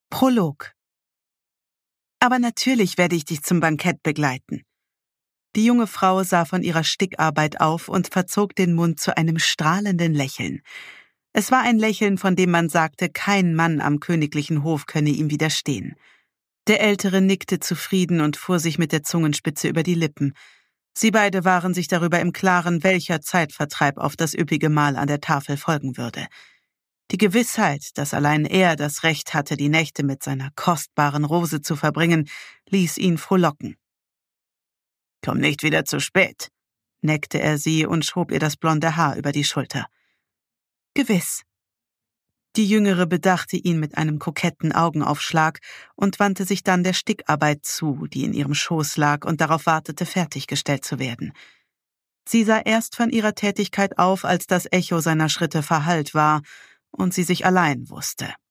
Prolog. Aber natürlich werde ich dich zum Bankett begleiten. Die junge Frau sah von ihrer Stickarbeit auf und verzog den Mund zu einem strahlenden Lächeln. Es war ein Lächeln, von dem man sagte, kein Mann am königlichen Hof könne ihm widerstehen. Der Ältere nickte zufrieden und fuhr sich mit der Zungenspitze über die Lippen. Sie beide waren sich darüber im Klaren, welcher Zeitvertreib auf das üppige Mahl an der Tafel folgen würde. Die Gewissheit, dass allein er das Recht hatte, die Nächte mit seiner kostbaren Rose zu verbringen, ließ ihn frohlocken. »Komm nicht wieder zu spät«, neckte er sie und schob ihr das blonde Haar über die Schulter. »Gewiss.« Die Jüngere bedachte ihn mit einem koketten Augenaufschlag und wandte sich dann der Stickarbeit zu, die in ihrem Schoß lag und darauf wartete, fertiggestellt zu werden. Sie sah erst von ihrer Tätigkeit auf, als das Echo seiner Schritte verhallt war und sie sich allein wusste.